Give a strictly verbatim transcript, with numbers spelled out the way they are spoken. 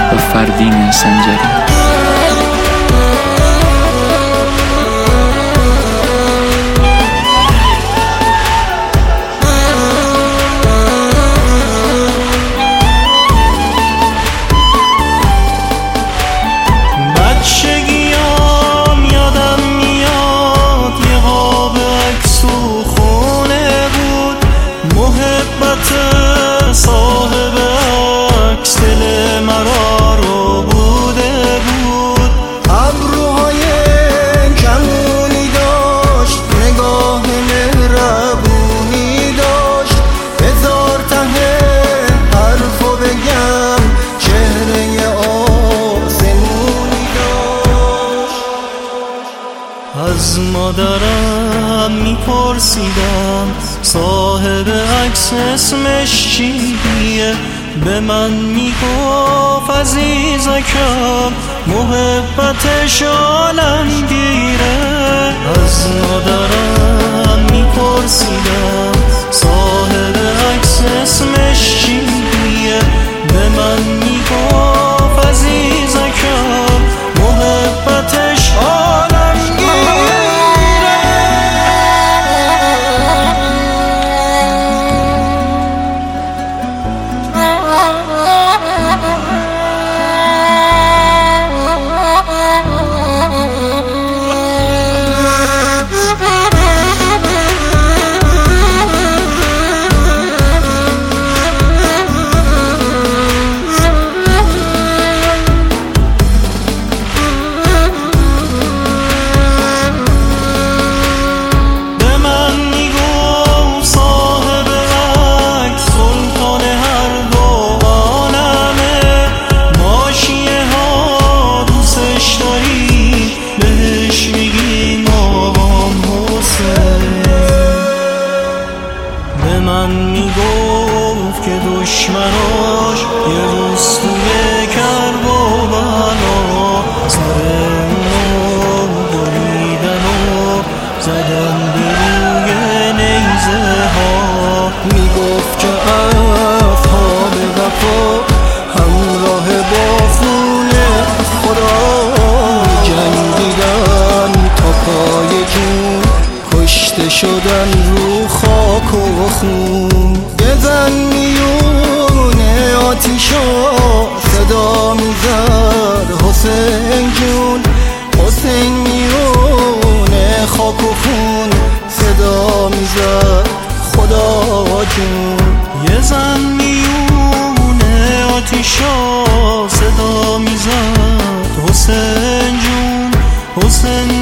و فردین سنجری. صاحب عکس دل مرا رو بوده بود. ابروهای کمونی داشت، نگاه مهربونی داشت. بذار ته حرفو بگم، چهره آسمونی داشت. از مادرم میپرسیدم صاحب عکس اسمش چیه؟ به من میگفت عزیزکم محبتش عالمگیره. از مادرم میپرسیدم صاحب عکس اسمش چیه؟ به من میگفت عزیزکم محبتش عالمگیره. من میگفت که دشمناش یه روز توی کربلا سر اونو بریدن و زدن به روی نیزه ها. میگفت که اصحاب وفا همراه با خون خدا جنگیدن تا پای جون، کشته شدن رو خاک و خون. یه زن میونه آتیشا صدا میزد حسین جون. حسین میونه خاک و خون صدا میزد خدا جون. یه زن میونه آتیشا صدا میزد حسین جون. حسین